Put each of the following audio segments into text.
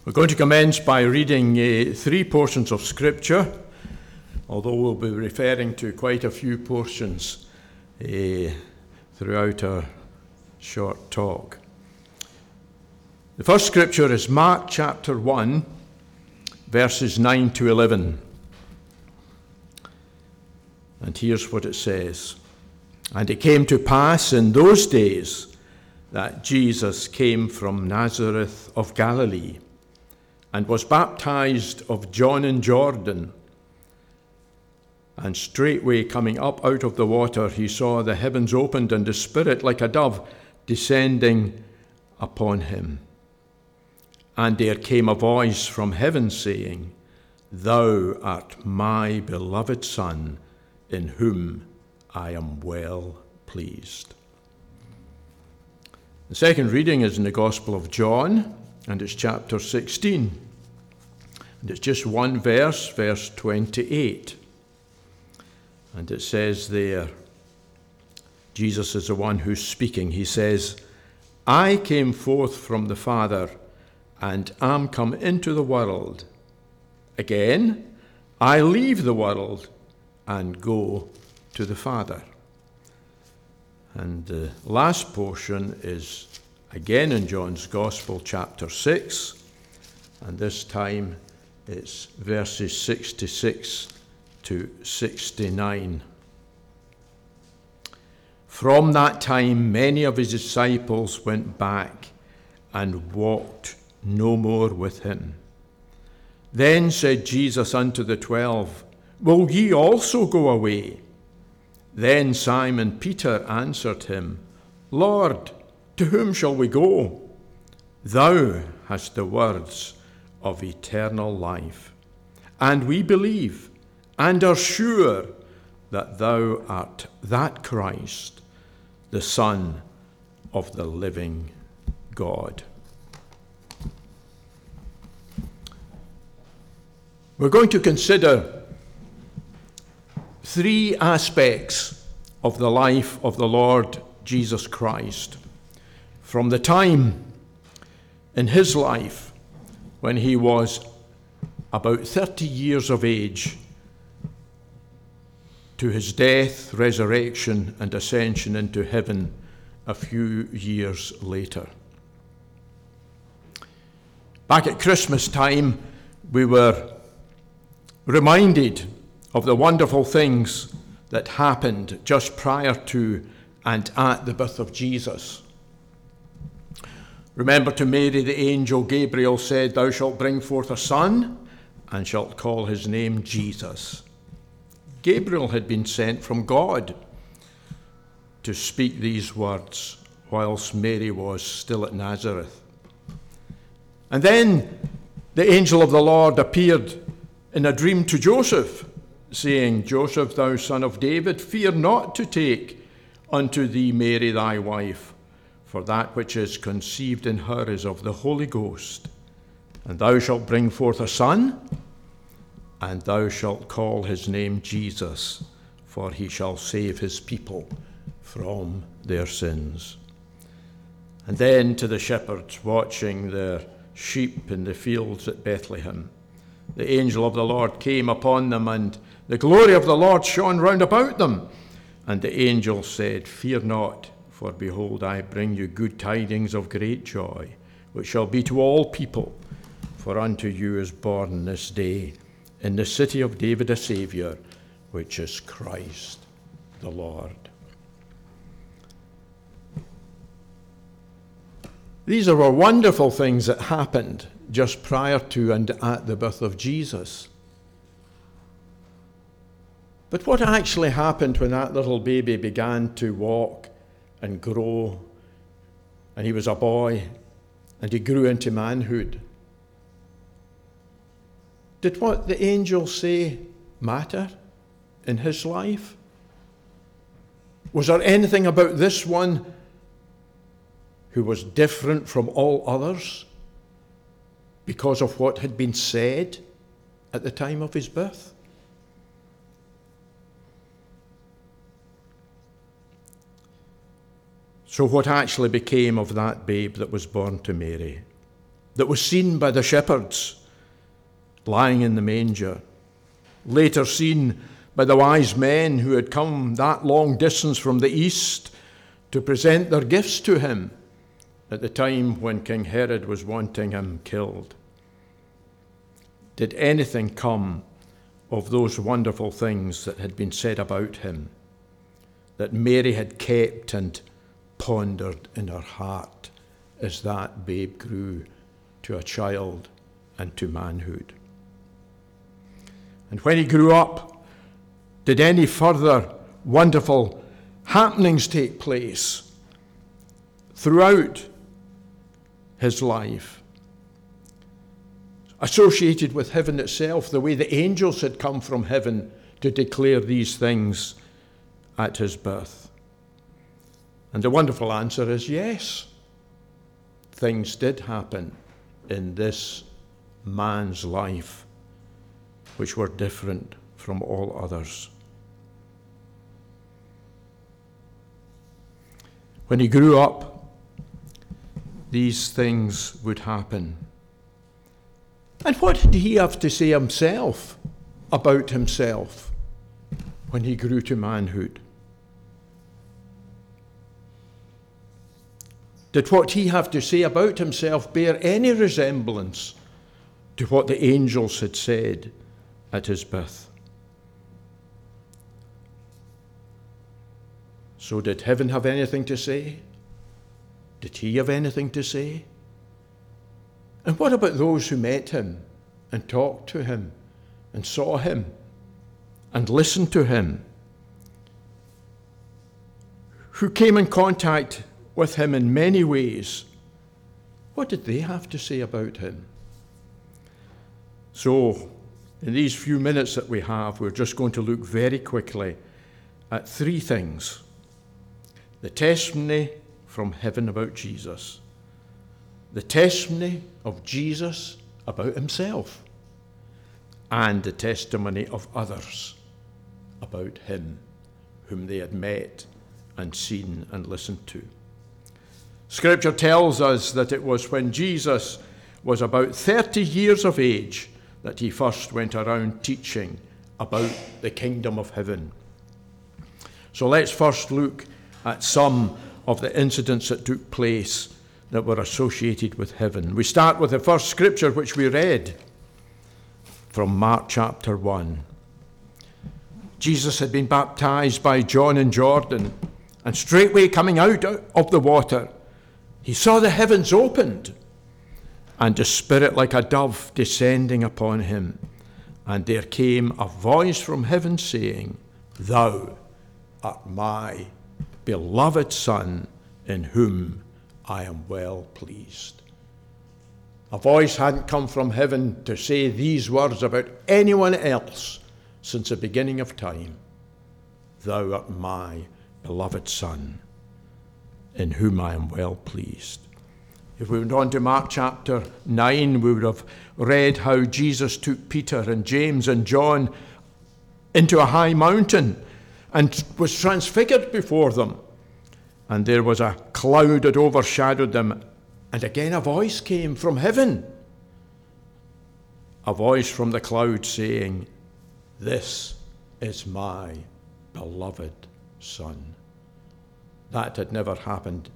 We're going to commence by reading three portions of Scripture, although we'll be referring to quite a few portions throughout our short talk. The first Scripture is Mark chapter 1, verses 9 to 11. And here's what it says. And it came to pass in those days that Jesus came from Nazareth of Galilee, and was baptized of John in Jordan. And straightway coming up out of the water, he saw the heavens opened, and the Spirit like a dove descending upon him. And there came a voice from heaven saying, Thou art my beloved Son, in whom I am well pleased. The second reading is in the Gospel of John, and it's chapter 16. And it's just one verse, verse 28. And it says there, Jesus is the one who's speaking. He says, I came forth from the Father, and am come into the world. Again, I leave the world and go to the Father. And the last portion is again in John's Gospel, chapter 6, and this time it's verses 66 to 69. From that time, many of his disciples went back and walked no more with him. Then said Jesus unto the 12, Will ye also go away? Then Simon Peter answered him, Lord, to whom shall we go? Thou hast the words of eternal life, and we believe and are sure that thou art that Christ, the Son of the living God. We're going to consider three aspects of the life of the Lord Jesus Christ, from the time in his life when he was about 30 years of age to his death, resurrection, and ascension into heaven a few years later. Back at Christmas time, we were reminded of the wonderful things that happened just prior to and at the birth of Jesus. Remember, to Mary the angel Gabriel said, Thou shalt bring forth a son, and shalt call his name Jesus. Gabriel had been sent from God to speak these words whilst Mary was still at Nazareth. And then the angel of the Lord appeared in a dream to Joseph, saying, Joseph, thou son of David, fear not to take unto thee Mary thy wife, for that which is conceived in her is of the Holy Ghost. And thou shalt bring forth a son, and thou shalt call his name Jesus, for he shall save his people from their sins. And then to the shepherds watching their sheep in the fields at Bethlehem, the angel of the Lord came upon them, and the glory of the Lord shone round about them. And the angel said, Fear not, for behold, I bring you good tidings of great joy, which shall be to all people. For unto you is born this day in the city of David a Saviour, which is Christ the Lord. These are wonderful things that happened just prior to and at the birth of Jesus. But what actually happened when that little baby began to walk and grow, and he was a boy, and he grew into manhood? Did what the angel say matter in his life? Was there anything about this one who was different from all others because of what had been said at the time of his birth? So what actually became of that babe that was born to Mary? that was seen by the shepherds lying in the manger, later seen by the wise men who had come that long distance from the east to present their gifts to him at the time when King Herod was wanting him killed. Did anything come of those wonderful things that had been said about him, that Mary had kept and pondered in her heart as that babe grew to a child and to manhood? And when he grew up, did any further wonderful happenings take place throughout his life, associated with heaven itself, the way the angels had come from heaven to declare these things at his birth? And the wonderful answer is yes. Things did happen in this man's life which were different from all others. When he grew up, these things would happen. And what did he have to say himself about himself when he grew to manhood? Did what he have to say about himself bear any resemblance to what the angels had said at his birth? So did heaven have anything to say? Did he have anything to say? And what about those who met him and talked to him and saw him and listened to him, who came in contact with him in many ways? What did they have to say about him? So, in these few minutes that we have, we're just going to look very quickly at three things: the testimony from heaven about Jesus, the testimony of Jesus about himself, and the testimony of others about him whom they had met and seen and listened to. Scripture tells us that it was when Jesus was about 30 years of age that he first went around teaching about the kingdom of heaven. So let's first look at some of the incidents that took place that were associated with heaven. We start with the first scripture which we read from Mark chapter 1. Jesus had been baptized by John in Jordan, and straightway coming out of the water, he saw the heavens opened, and the Spirit like a dove descending upon him. And there came a voice from heaven saying, "Thou art my beloved Son, in whom I am well pleased." A voice hadn't come from heaven to say these words about anyone else since the beginning of time. "Thou art my beloved Son, in whom I am well pleased." If we went on to Mark chapter 9, we would have read how Jesus took Peter and James and John into a high mountain and was transfigured before them. And there was a cloud that overshadowed them. And again a voice came from heaven. A voice from the cloud saying, "This is my beloved Son." That had never happened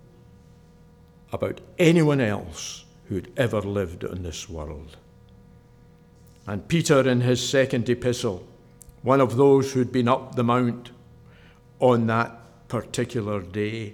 about anyone else who'd ever lived in this world. And Peter, in his second epistle, one of those who'd been up the mount on that particular day,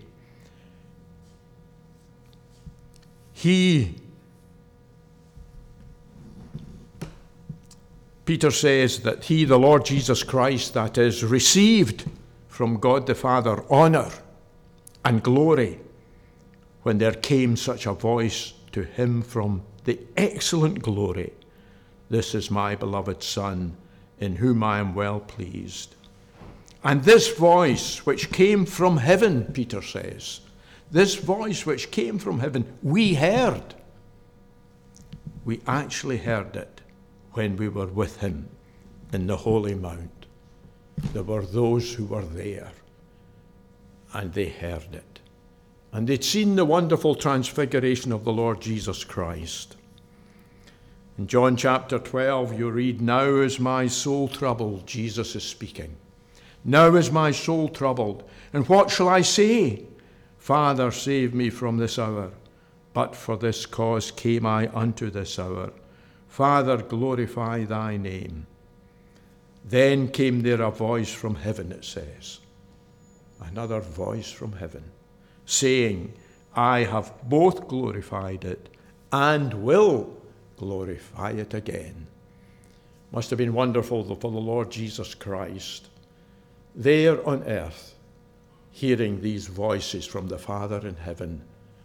Peter says that he, the Lord Jesus Christ, that is, received from God the Father honor and glory when there came such a voice to him from the excellent glory, "This is my beloved Son, in whom I am well pleased." And this voice which came from heaven, Peter says, this voice which came from heaven, we heard. We actually heard it when we were with him in the Holy Mount. There were those who were there, and they heard it. And they'd seen the wonderful transfiguration of the Lord Jesus Christ. In John chapter 12, you read, "Now is my soul troubled," Jesus is speaking. "Now is my soul troubled, and what shall I say? Father, save me from this hour. But for this cause came I unto this hour. Father, glorify thy name." Then came there a voice from heaven, it says. Another voice from heaven, saying, "I have both glorified it and will glorify it again." Must have been wonderful for the Lord Jesus Christ, there on earth, hearing these voices from the Father in heaven.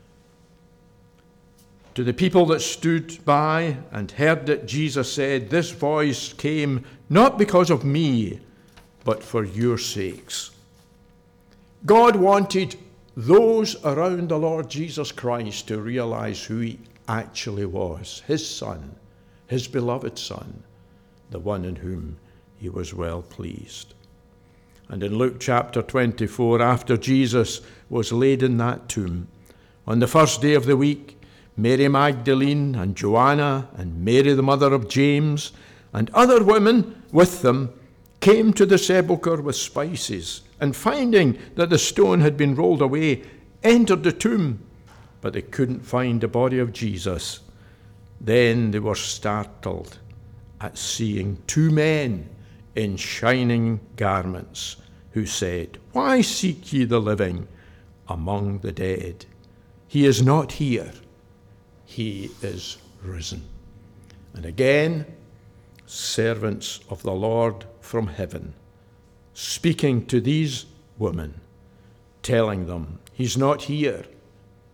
To the people that stood by and heard it, Jesus said, "This voice came not because of me, but for your sakes." God wanted those around the Lord Jesus Christ to realize who he actually was, his Son, his beloved Son, the one in whom he was well pleased. And in Luke chapter 24, after Jesus was laid in that tomb, on the first day of the week, Mary Magdalene and Joanna and Mary the mother of James and other women with them came to the sepulchre with spices, and finding that the stone had been rolled away, entered the tomb, but they couldn't find the body of Jesus. Then they were startled at seeing two men in shining garments, who said, "Why seek ye the living among the dead? He is not here. He is risen." And again, servants of the Lord from heaven, speaking to these women, telling them, "He's not here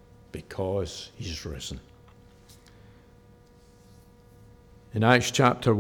because he's risen." In Acts chapter